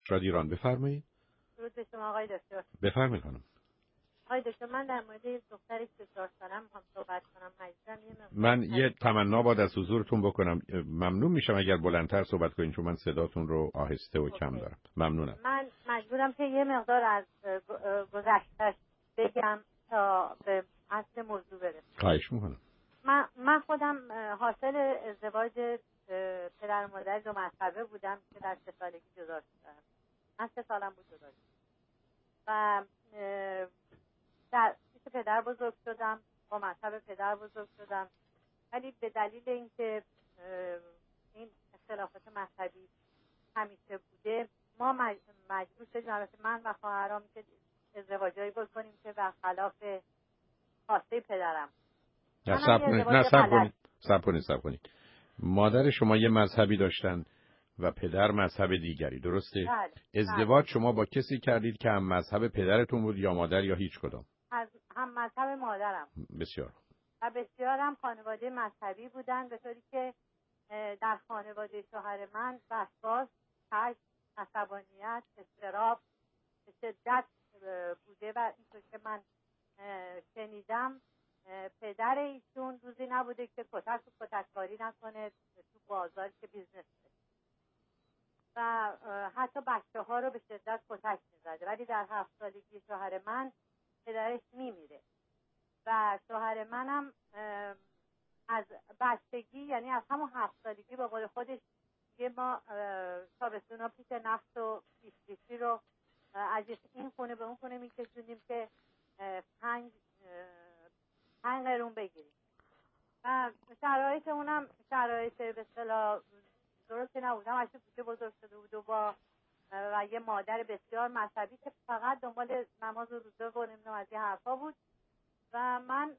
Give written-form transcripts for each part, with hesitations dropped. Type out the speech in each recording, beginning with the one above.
رادیو ایران. بفرمایید. درود به شما آقای دکتر. بفرمایید خانم. آقای دکتر، من در مورد دختری که 4 سالم میخوام صحبت کنم. من یه تمنا باید از حضورتون بکنم. ممنون میشم اگر بلندتر صحبت کنین چون من صداتون رو آهسته و کم دارم. ممنونم. من مجبورم که یه مقدار از گذشته‌اش بگم تا به اصل موضوع برسم. خواهش میکنم. من خودم حاصل ازدواج پدر و مادر دو مذهبه بودم که در 3 سالگی جدا شدم. من 3 سالم بود جدا شدم و در پیش پدر بزرگ شدم، با مذهب پدر بزرگ شدم، ولی به دلیل اینکه این اختلافات مذهبی همیشه بوده ما مجبور شدیم، البته من و خواهرام، که ازدواجایی بکنیم که برخلاف خواسته پدرم. صبر کنید. مادر شما یه مذهبی داشتن و پدر مذهب دیگری، درسته؟ بله. ازدواج شما با کسی کردید که هم مذهب پدرتون بود یا مادر یا هیچ کدام؟ هم مذهب مادرم. بسیار. و بسیار هم خانواده مذهبی بودن، به طوری که در خانواده شوهر من وسواس، خشم، عصبانیت، اضطراب به شدت بوده و اینطور که من شنیدم پدر ایشون روزی نبوده که کتککاری نکنه تو بازار که بیزنس بشه و حتی بچه ها رو به شدت کتک میزده، ولی در 7 سالگی شوهر من پدرش میمیره و شوهر منم از بچگی، یعنی از همون 7 سالگی به قول خودش دیگه ما تابستونا پیش نفت و بیسکویتی رو از این خونه به اون خونه میکشوندیم که 5 قرون بگیریم و شرایط اونم شرایط به اصطلاح درستی نبود. هم اصلا کوچه بزرگ شده بود و یه مادر بسیار مذهبی که فقط دنبال نماز و روزه و نمیدونم از این حرفا بود و من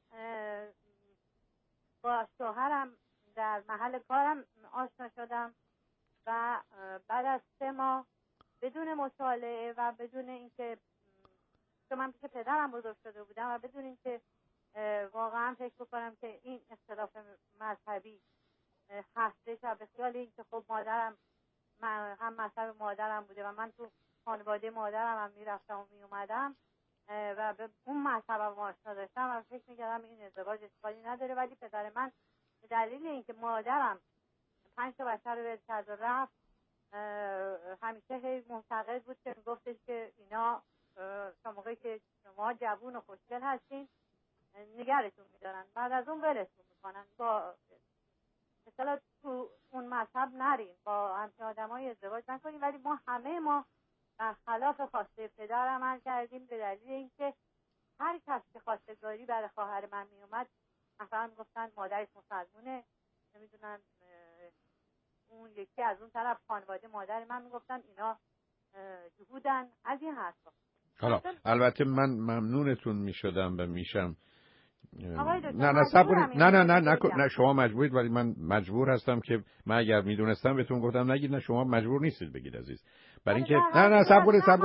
با شوهرم در محل کارم آشنا شدم و بعد از 3 ماه بدون مطالعه و بدون اینکه من پیش پدرم بزرگ شده بودم و بدون اینکه واقعا فکر بکنم که این اختلاف مذهبی هستش و به خیال اینکه خب مادرم هم مذهب مادرم بوده و من تو خانواده مادرم هم میرفتم و میومدم و به اون مذهبم آشنا داشتم و فکر میکردم این ازدواج اشکالی نداره، ولی پدر من به دلیل اینکه مادرم 5 تا بچه رو ول کرد و رفت همیشه هی معتقد بود که میگفتش که اینا تا موقعی که شما جوون و خوشگل هستین نگرتون میدارن، بعد از اون ولتون میکنن، با مثلا تو اون مذهب نرین، با همچین آدمای ازدواج نکنین. ولی ما خلاف خواسته پدر عمل کردیم به دلیل اینکه هر کس که خواستگاری برای خواهر من میومد مثلا میگفتن مادرش مسلمونه، نمیدونن اون یکی از اون طرف خانواده مادر من میگفتن اینا جهودن، از این حرفا. حالا البته من ممنونتون میشدم و میشم نه شما مجبورید، ولی من مجبور هستم که من اگر میدونستم بهتون گفتم نگید، نه شما مجبور نیستید بگید عزیز، برای اینکه صبر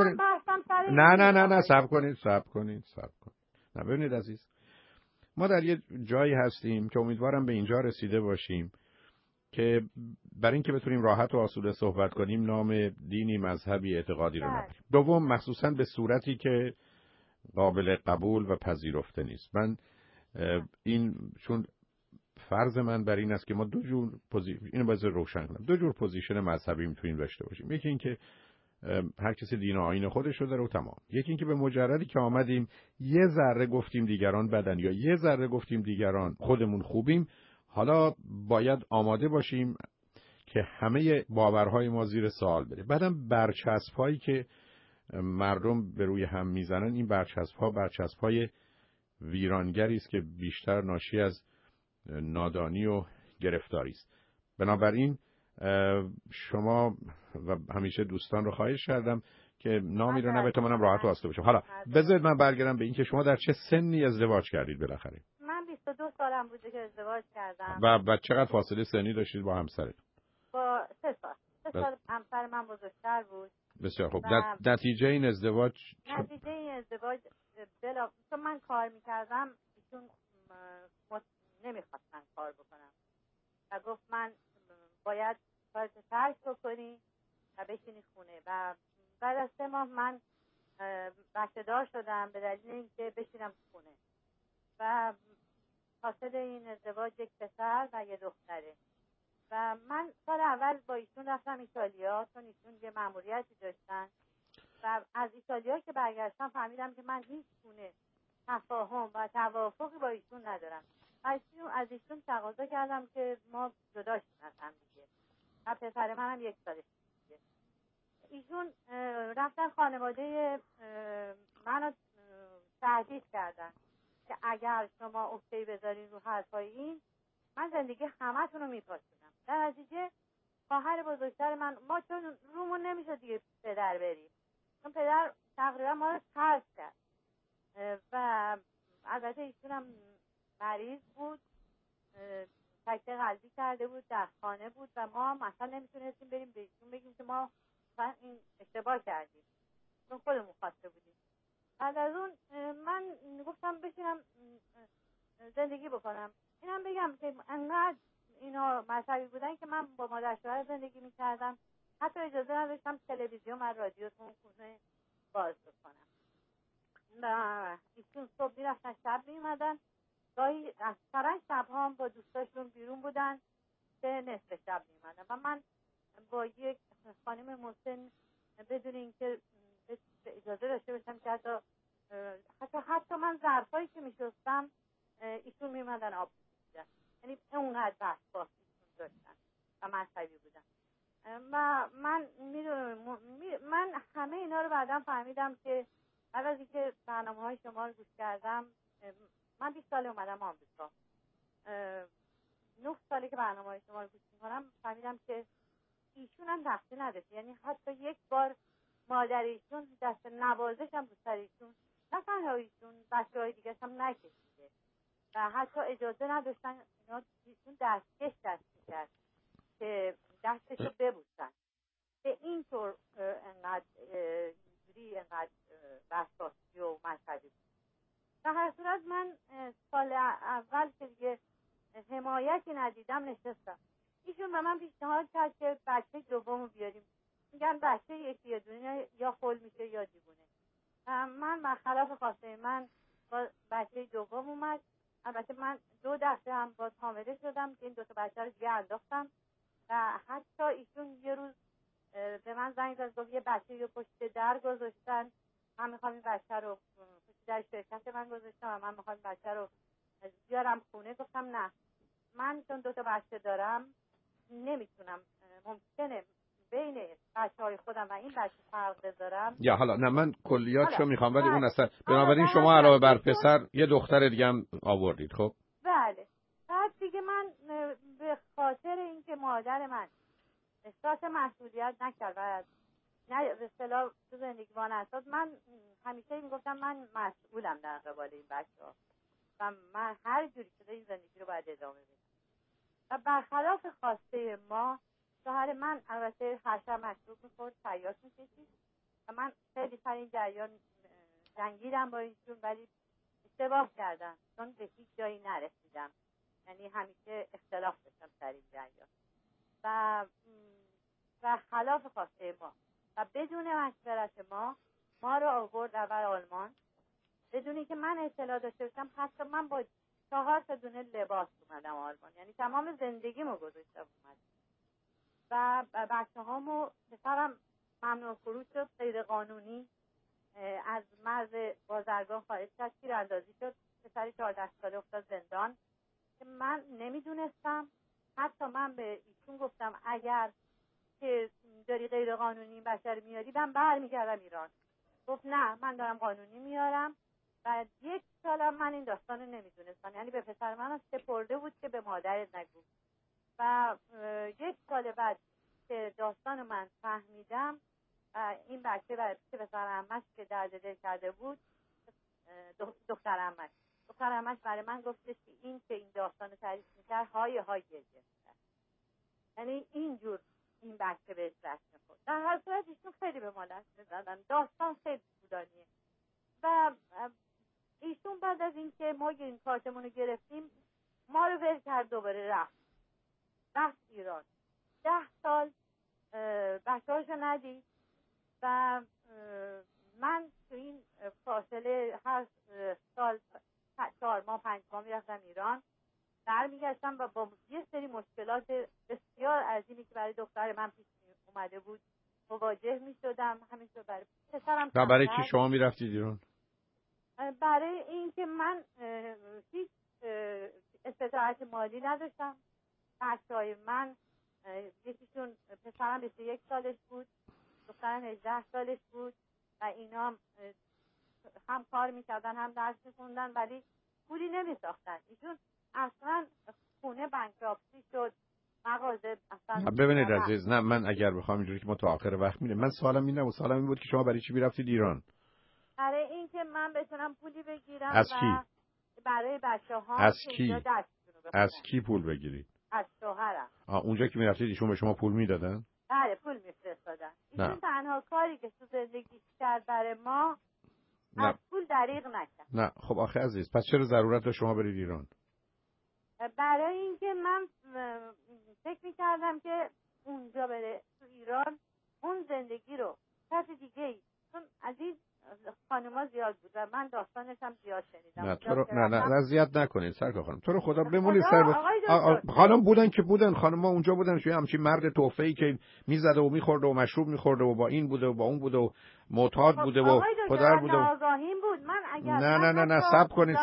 کنید. نه ببینید عزیز، ما در یه جایی هستیم که امیدوارم به اینجا رسیده باشیم که برای اینکه بتونیم راحت و آسوده صحبت کنیم نام دینی، مذهبی، اعتقادی رو نبریم. دوم، مخصوصا به صورتی که قابل قبول و پذیرفته نیست. من این چون فرض من بر این است که ما اینو باید روشن کنم، 2 جور پوزیشن مذهبی میتونیم داشته باشیم. یکی این که هر کسی دین و آیین خودش رو داره و تمام. یکی این که به مجردی که آمدیم یه ذره گفتیم دیگران بدن یا یه ذره گفتیم دیگران خودمون خوبیم، حالا باید آماده باشیم که همه باورهای ما زیر سوال بره. بعدم برچسب‌هایی که مردم به روی هم میزنن، این برچسب‌های ویرانگری است که بیشتر ناشی از نادانی و گرفتاری است. بنابراین شما و همیشه دوستان رو خواهش کردم که نامی رو نبتونم راحت و آسوده باشم. حالا بذارید من برگردم به این که شما در چه سنی ازدواج کردید بالاخره؟ من 22 سالم بوده که ازدواج کردم. و چقدر فاصله سنی داشتید با همسرت؟ با 3 سال. 3 سال همسر من بزرگتر بود. بسیار خوب. نتیجه این ازدواج چون من کار میکردم ایشون نمیخواستن کار بکنم و گفت من باید کارت ترک بکنی و بشینی خونه و بعد از 3 ماه من بچه دار شدم به دلیل اینکه بشینم خونه و حاصل این ازدواج یک پسر و یه دختره. و من سال اول با ایشون رفتم ایتالیا چون ایشون یه مأموریتی داشتن و از ایتالیا که برگشتم فهمیدم که من هیچ گونه تفاهم و توافقی با ایشون ندارم. از ایشون تقاضا کردم که ما جدا شیم از هم دیگه و پسر منم 1 سالش دیگه. ایشون رفتن خانواده منو تهدید کردن که اگر شما اوکی بذارین رو حرفای این من زندگی همتون رو میپاسونم. در نتیجه خواهر بزرگتر من، ما چون رومون نمیشه دیگه پدر بریم چون پدر تقریبا ما رو ترک کرد و البته ایشون هم مریض بود، سکته قلبی کرده بود، در خانه بود و ما مثلا نمیتونستیم بریم به ایشون بگیم که ما مثلا این اشتباه کردیم چون خودمون خواسته بودیم. بعد از اون من گفتم بشینم زندگی بکنم. اینم بگم که انقدر اینا مذهبی بودن که من با مادر شوهر زندگی میکردم، حتی اجازه نداشتم تلویزیون و رادیو تو خونه باز بکنم. و ایشون صبح میرفتن شب میومدن، گاهی اکثرا شب‌ها هم با دوستاشون بیرون بودن که نصف شب میومدن و من با یک خانم مسن بدون اینکه اجازه داشته باشم که حتی من ظرفایی که میشستم ایشون میومدن آب می‌ریختن. یعنی اونقدر وسواس ایشون داشتن و مذهبی بودن. و من همه اینا رو بعداً فهمیدم که بعد از اینکه برنامه‌های شما رو گوش کردم، من 20 سال اومدم آمریکا، 9 ساله که برنامه‌های شما رو گوش می‌کنم، فهمیدم که ایشون هم تقصیر نداشت. یعنی حتی یک بار مادر ایشون دست نوازش هم رو سر ایشون، نه تنها ایشون، بچه‌های دیگه هم نکشیده و حتی اجازه نداشتن اینا ایشون دستکش دست می‌کرد که دستشو ببوسن. به اینطور انقدر وسواسی و مذهبی. در هر صورت من سال اول که دیگه حمایتی ندیدم نشستم. ایشون به من پیشنهاد کرد که بچه دومو بیاریم. میگن بچه یکی یا دونه یا خل میشه یا دیوونه. من برخلاف خواسته من با بچه دوم اومد. البته من 2 دفعه هم باز حامله شدم که این 2 تا بچه رو دیگه انداختم و حتی ایشون یه روز به من زنگ زد گفت یه بچه رو پشت در گذاشتن، من میخوام این بچه رو پشت در شرکت من گذاشتم و من میخوام بچه رو بیارم خونه. گفتم نه، من چون 2 تا بچه دارم نمیتونم، ممکنه بین بچه‌های خودم و این بچه فرق بذارم. یا حالا نه، من کلیاتشو میخوام ولی اون اصلا بنابراین بله. شما علاوه بر پسر یه دختر دیگه هم آوردید. خب بله. بعد دیگه من به خاطر اینکه مادر من احساس مسئولیت نکرد و نه به اصطلاح تو زندگی وانستاد، من همیشه میگفتم من مسئولم در قبال این بچه‌ها و من هر جوری شده این زندگی رو باید ادامه بدم. و برخلاف خواسته ما، شوهر من البته هر شب مشروب می‌خورد، تریاک می‌کشید و من خیلی سر این جریان جنگیدم با ایشون ولی اشتباه کردم چون به هیچ جایی نرسیدم. یعنی همیشه اختلاف داشتم سر این جریان و خلاف خواسته ما و بدون مشورت ما رو آورد اول آلمان بدون اینکه من اطلاع داشته باشم. حتی من با 4 تا دونه لباس اومدم آلمان، یعنی تمام زندگیمو گذاشتم اومد و بچه‌هامو، پسرم ممنوع خروج شد، غیر قانونی از مرز بازرگان خارج شد، تیراندازی شد، پسر 14 ساله افتاد زندان که من نمیدونستم. حتی من به ایشون گفتم اگر که داری غیر قانونی بشر میاری من برمیگردم ایران. گفت نه، من دارم قانونی میارم. و 1 سالم من این داستان رو نمیدونستم، یعنی به پسر من سپرده بود که به مادرت نگو. و 1 سال بعد که داستان من فهمیدم این بچه برای پسر عمش که درد دل کرده بود، دختر عمش برای من گفتش که این که این داستان رو تعریف میکرد های گریه میکرد، یعنی اینجور این بچه بهش رشت میخورد. در هر صورت ایشون خیلی به ما دست میزدن، داستان خیلی طولانیه. و ایشون بعد از اینکه ما این کارتمون رو گرفتیم ما رو ول کرد، دوباره رفت ایران. 10 سال بچه هاشو ندید و و من تو این فاصله هر سال 4 ماه 5 ماه میرفتم ایران، برمیگشتم و با یه سری مشکلات بسیار عظیمی که برای دختر من پیش اومده بود مواجه میشدم. همینطور برای پسرم. برای چی شما میرفتید ایران؟ برای اینکه من هیچ استطاعت مالی نداشتم. بچه‌های من یکیشون پسرم 21 سالش بود، دخترم 18 سالش بود و اینا هم کار میکردن هم درس میخوندن ولی پولی نمیساختن. ایشون اصلا خونه بانکراپسی شد، مغازه اصلا. ببینید عزیز، نه من اگر بخوام اینجوری که ما تا آخر وقت میریم، من سوالم این نبود. سوالم این بود که شما برای چی میرفتید ایران؟ برای اینکه من بتونم پولی بگیرم. از کی؟ و برای بچه‌ها. از کی؟ از کی پول بگیرید؟ از شوهرم. اونجا که میرفتید ایشون به شما پول میدادن؟ بله پول میفرستادن. ایشون تنها کاری که تو زندگیش کرد برای ما از پول دریغ نکرد. نه خب آخه عزیز، پس چرا ضرورت داشت شما برید ایران؟ برای اینکه من فکر میکردم که اونجا بره تو ایران اون زندگی رو کسی دیگه ای، چون عزیز خانوما زیاد بود و من داستانش هم زیاد شنیدم. نه تو رو نه اذیت نکنید سرکار خانم، تو رو خدا بمونید سر خانم بودن که بودن، خانم‌ها اونجا بودن چه همچین مرد توفه‌ای که میزده و میخورده و مشروب میخورده و با این بوده و با اون بوده و معتاد بوده و پدر بوده. نازاهین بود. من اگر نه صبر کنید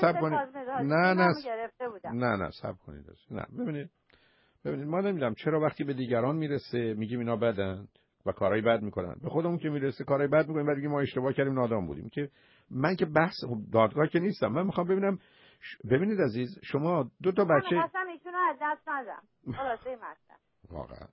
نه صبر کنید. نه ببینید ما نمیدونم چرا وقتی به دیگران میرسه میگیم اینا بدن و کارهای بد میکنن، به خودمون که میرسه کارهای بد میکنیم بعد میگیم ما اشتباه کردیم نادان بودیم. که من که بحث دادگاه که نیستم، من میخوام ببینم. ببینید عزیز، شما 2 تا بچه من اصلا ایشونو از دست ندم. خلاصه مثلا واقعا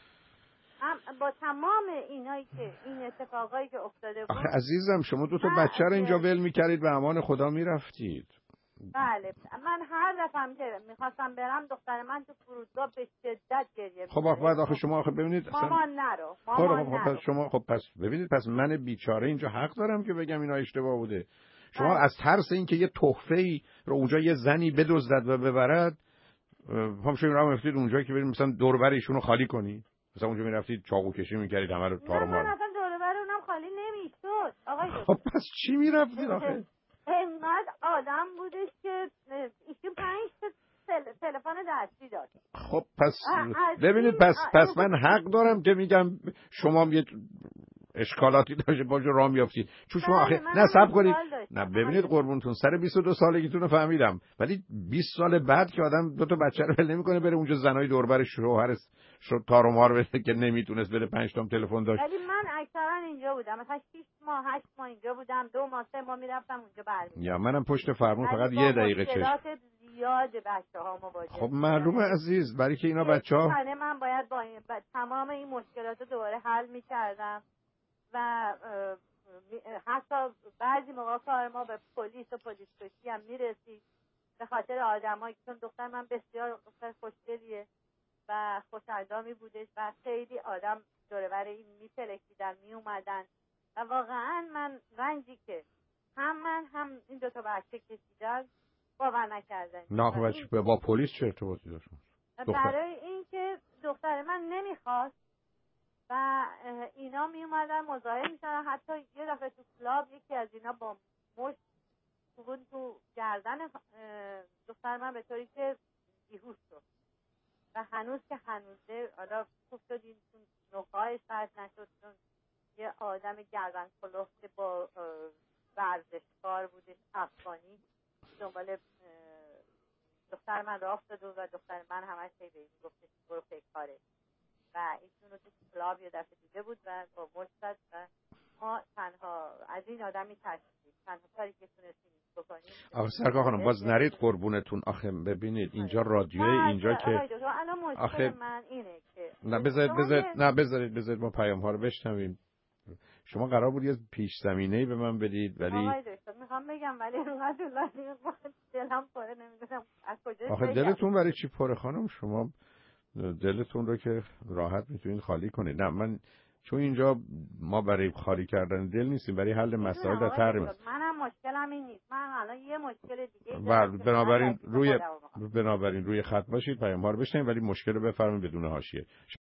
با تمام اینایی که این اتفاقایی که افتاده بود. آخه عزیزم شما 2 تا بچه رو اینجا ول میکردید به امان خدا میرفتید. بله من هر دفعه که میخواستم برم دختر من تو فرودگاه به شدت گریه می‌کرد. خب بعد آخه شما ببینید مامان نرو. پس شما پس ببینید، پس من بیچاره اینجا حق دارم که بگم اینا اشتباه بوده. شما از ترس اینکه یه تحفه‌ای رو اونجا یه زنی بدزدد و ببرد همشون راه می‌رفتید اونجا که برید مثلا دور و بر ایشونو خالی کنی. مثلا اونجا می‌رفتید چاقو کشی می‌کردید همه رو تار و مار. من اصلا دور و بر اونم خالی نمی‌شد آقای دکتر. خب پس چی می‌رفتید آخه؟ اینقدر آدم بودش که ایشون 5 تا تلفن دستی داشت. خب پس ببینید پس من حق دارم که میگم شما یه اشکالاتی داشته باشه راه میافتید، چون شما آخه نه صبر کنید. نه ببینید قربونتون سر 22 سالگیتون رو فهمیدم، ولی 20 سال بعد که آدم 2 تا بچه رو ول نمیکنه بره اونجا زنای دور و بر شوهر تار و مار بده که نمیتونست بده 5 تا تلفن داشت. ولی من اکثرا اینجا بودم، مثلا 6 ماه 8 ماه اینجا بودم، 2 ماه 3 ماه میرفتم اونجا برمیگردم. یا منم پشت فرمون فقط 1 دقیقه چشم. زیاد بچه‌ها مواجه. خب معلومه عزیز، برای که اینا بچه‌ها من باید با تمام این مشکلات رو دوباره حل می‌کردم و حتی بعضی موقع کار ما به پلیس و پلیس کشی هم میرسید به خاطر آدمایی که، چون دختر من بسیار دختر خوشگلیه و خوش‌اندامی بودش و خیلی آدم دور و بر این می‌پلکیدن میومدن و واقعا من رنجی که هم من هم این 2 تا بچه کشیدن باور نکردن. نه خب با پلیس چه ارتباطی داشت؟ برای اینکه دختر من نمیخواست و اینا می اومدن مزاحم میشدن. حتی یه دفعه تو کلاب یکی از اینا با مشت کوبون تو گردن دختر من به طوری که بیهوش شد و هنوز که هنوزه حالا خوب شد این نخواهش فرد نشد، چون یه آدم گردن کلفت که با ورزشکار بودش افغانی دنبال دختر من راه افتاد و دختر من همش به این گفته برو پیکاره و ایشون رو تو کلاب یه دفعه دیده بود و با مشت زد و ما تنها از این آدمی ترسیدیم. تنها کاری که تونستیم بکنیم. آخه سرکار خانم باز نرید قربونتون. آخه ببینید اینجا رادیوی اینجا که آخه من اینه که نه بذارید ما پیام ها رو بشنویم. شما قرار بود یه پیش زمینه‌ای به من بدید ولی آقای دکتر میخوام بگم ولی اونقدر دلم پره نمیدونم از کجا. آخه دلتون برای چی پره خانم؟ شما دلتون رو که راحت میتونید خالی کنید. نه من چون اینجا ما برای خالی کردن دل نیستیم، برای حل مسائل در طرح. منم مشکلم این نیست. من الان یه مشکل دیگه بنابراین روی خط باشید، پیام ها رو بشنوید ولی مشکل رو بفرمایید بدون حاشیه.